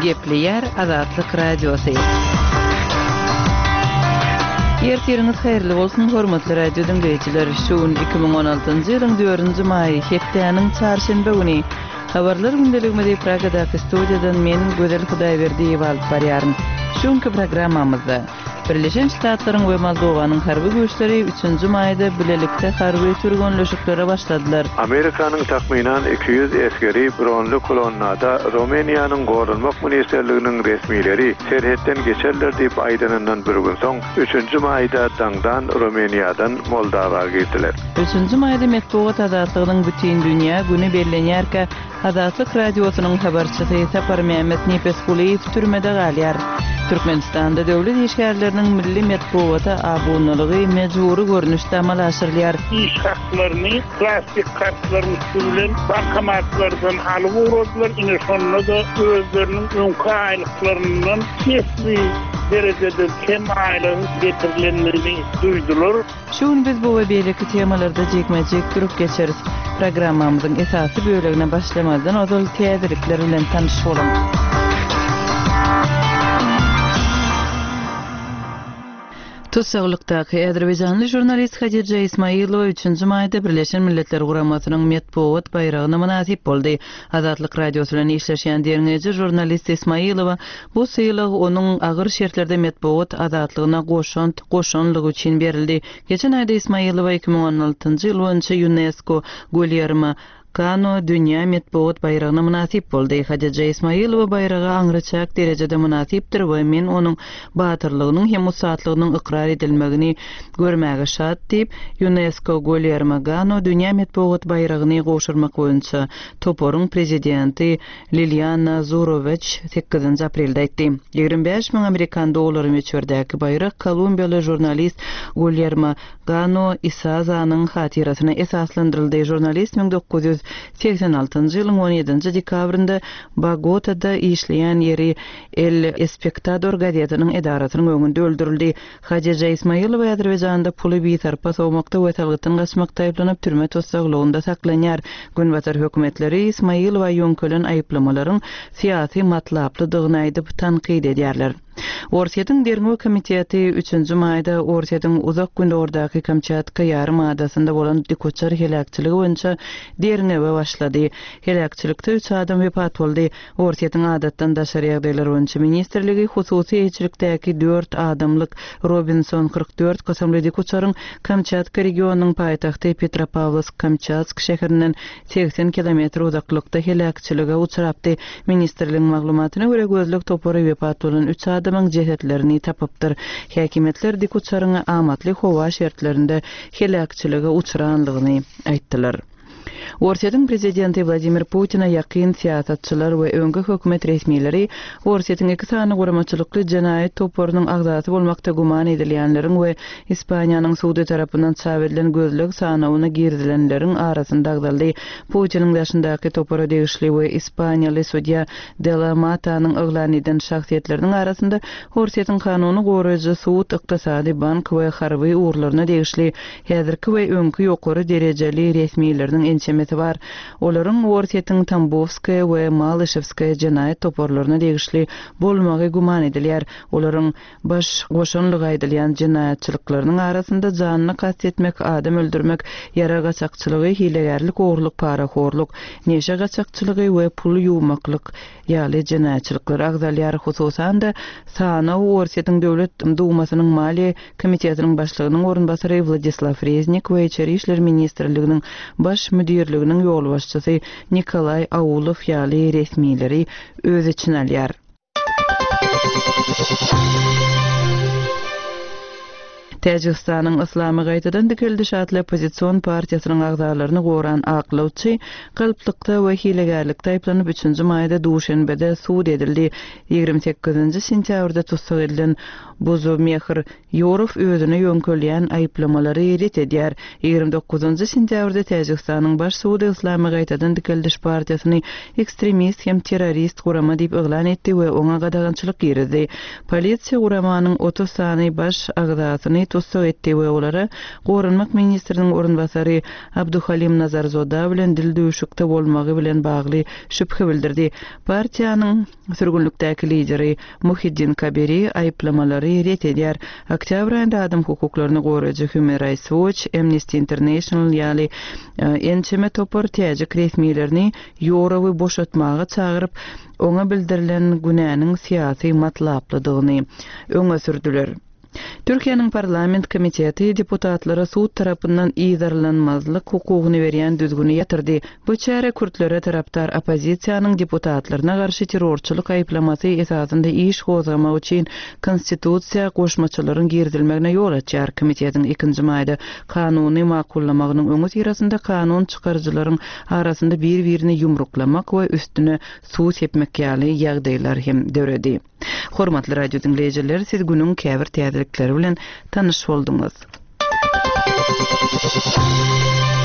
Gepleyer Azatlyk Radiosu. Ertiriniz hayırlı bolsun hormatly radio dinleyijiler. Şuun 2016-njy ýylyň 4-nji maý hepdeniň çarşembe güni habarlar gündeliginde Pragadaky studiýadan men Gözel Hudaýberdi alyp barýarym. Şuňky programmamyzda Birleşen Ştatlaryň we Moldowanyň harby güýçleri 3-nji maýda bilelikde harby türgünleşiklere başladylar. Amerikanyň takminan 200 eskeri bronly kolonnada Romaniýanyň gorulmak ministrliginiň resmileri serhetden geçerler diýip aýdanyňdan bir gün soň 3-nji maýda daňdan Romaniýadan Moldawaga gitdiler. 3-nji maýda Medeniýet azatlygynyň bütün dünýä güni bellenýärkä Azatlyk radiosynyň habarçysy Sapar Mehmet Nepeskuliýew türmede galýar. Türkmenistanda döwlet işgärleriniň milli medeniýete abonulygy mejburi görnüşde amal aşyrylýar. İş haklaryny plastik kartlaryň bilen bankomatlardan alyp urdular. Ine şonda da özleriniň öňkü aýlyklarynyň kesbi derecede kem aýlygy getirilmelerini duýdular. Şuň biz bu we beýleki temalarda jekmejek türüp geçeriz. Programmamyzyň esasy bölegine başlamazdan ozal täzelikler bilen tanyşyp bolam. Tutsaqlykdaky Azerbaýjanly jurnalist Hadija Ismailowa 3-nji maýda Birleşen Milletler Guramasynyň Medeniýet bayragyna münasip boldy. Azatlyk radiosu bilen işleşýän derneji jurnalist Ismailowa bu syýylyk onuň agyr şertlerde medeniýet azatlygyna goşanlygy üçin berildi. Geçen aýda Ismailowa 2016-njy ýyl boýunça UNESCO Guillermo Gano Dünya Medeniýet bayragyna münasip boldy. Hadija Ismailowa bayraga aňraçak derejede münasipdir we men onuň batyrlygynyň hem usatlygynyň ikrar edilmegini görmäge şat diýip UNESCO Guillermo Gano Dünya Medeniýet bayragyny goşurmak boýunça Toporun prezidenti Liliana Zurovich 8 aprelde aýtdy. 25.000 Amerikan dollary meçherdäki bayrak Kolumbiýaly jurnalist Guillermo Gano Isazanyň hatirasyna esaslandyryldy. Jurnalist 1986-njy ýylyň 17-nji dekabrynda Bogota'da işleýän ýeri El Espectador gazetynyň edarasynyň öňünde öldürildi. Hadija Ismailowa Azerbaýjanda puly bitarpa sowmakda we talgytdan gaçmakda aýplanyp türme tutsaklygynda saklanýar. Günbatar hökümetleri Ismailowa ýönkelen aýplamalaryň syýasy matlaplydygyny aýdyp tanqid edýärler. Orsiýetiň derňi komiteti 3-nji maýda Orsiýetiň uzak gündoordaky Kamçatka ýarym adasynda bolan dikoçar helakçylygy boýunça derňe başlady. Helakçylykda 3 adam wepat boldy. Orsiýetiň adatdan daşary ýagdaýlar boýunça ministrligi hususy eýçilikdäki 4 adamlyk Robinson 44 kosamly dikoçaryň Kamçatka regionunyň paýtagty Petropavlovsk-Kamçatsk şäherinden 80 kilometr uzaklykda helakçylyga uçurapdy. Ministrligiň maglumatyna görä gözlük topary wepat bolan 3 adamyň jehetlerini tapypdyr. Häkimetler dikoçaryň amatly howa şertlerinde helakçylyga uçuranlygyny aýtdylar. Orsiýetiň prezidenti Vladimir Putina ýakyn siýasatçylar we öňki hökümet resmiýetleri Orsiýetiň 2 sany guramaçylykly jenaýat toporynyň agzasy bolmakda guman edilýänleriň we Ispaniýanyň sudy tarapyndan çap edilen gözlük sanawyna girdilenleriň arasynda agzaldy. Putiniň ýaşyndaky topora degişli we Ispaniýaly sudya de la Matanyň yglan eden şahsiýetleriniň arasynda Orsiýetiň kanuny goraýjy sud, ykdysady bank we harby urlaryna degişli häzirki we öňki ýokary derejeli resmiýetleriniň ençemeti var. Olaryň Orsiýetiň Tambovskaya we Malышевskaya jenaýat toporlaryna degişli bolmagy guman edilýär. Olaryň baş goşanlygy aýdylýan jenaýatçylyklarynyň arasynda janyny kastetmek, adam öldürmek, ýara gaçakçylygy, hilegärlik, oğurluk, paraxorluk, neşe gaçakçylygy we pul ýuwmaklyk ýaly jenaýatçylyklar agzalýar. Hususan da Sanaw Orsiýetiň döwlet dumasynyň maliýe komitetiniň başlygynyň orunbasary Vladislav Reznik we Içeri işler ministrliginiň baş müdirliginiň ýol başçysy Nikolay Aulov ýaly resmiýetleri öz için alýar. Täjikistanyň Islamy gaýtadan dikildi şatly opozisiýon partiýasynyň agzalaryny goran aklawçy galplykda we hilegärlikde aýplanyp 3-nji maýda Duşanbede sud edildi. 28-nji sentýabrda tutsak edilen Buzumehir Ýorow özüne ýönkelýän aýplamalary ret edýär. 29-nji sentýabrda Täjikistanyň baş sudy Islamy gaýtadan dikildi partiýasyny ekstremist hem terrorist gurama diýip eglan etdi we oňa gadagançylyk girdi. Polisiýa guramanyň 30 sany baş agzasyny tutsak etdi we olara Gorunmak ministriniň orunbasary Abduhalim Nazarzoda bilen dil döwüşükde bolmagy bilen bagly şüphe bildirdi. Partiýanyň sürgünlükdäki lideri Muhiddin Kabiri aýplamalary ret edýär. Oktyabr aýynda adam hukuklaryny goraýjy Human Rights Watch, Amnesty International ýaly ençeme topar täjek resmiýetlerini ýorawy boşatmagy çagyryp, ona bildirilen günäniň syýasy matlaplydygyny öňe sürdüler. Türkiýanyň parlament komiteti deputatlara suud tarapyndan iýdarlanmazlyk hukugyny berýän düzgüni ýatyrdy. Bu çäre Kürtlere taraptar opozisiýanyň deputatlaryna garşy terrorçylyk aýplamasy esasynda iş gozgamak üçin konstitusiýa goşmaçylaryň girdilmegine ýol açýar. Komitetiň 2-nji maýda kanuny makullamagynyň öňe syrasynda kanun çykarjylaryň arasynda bir-birini ýumruklamak we üstüne suw sepmek ýaly ýagdaýlar hem döredi. Hormatly radio dinleýijiler, siz günüň käbir täzelikleri bilen tanyş bolduňyz.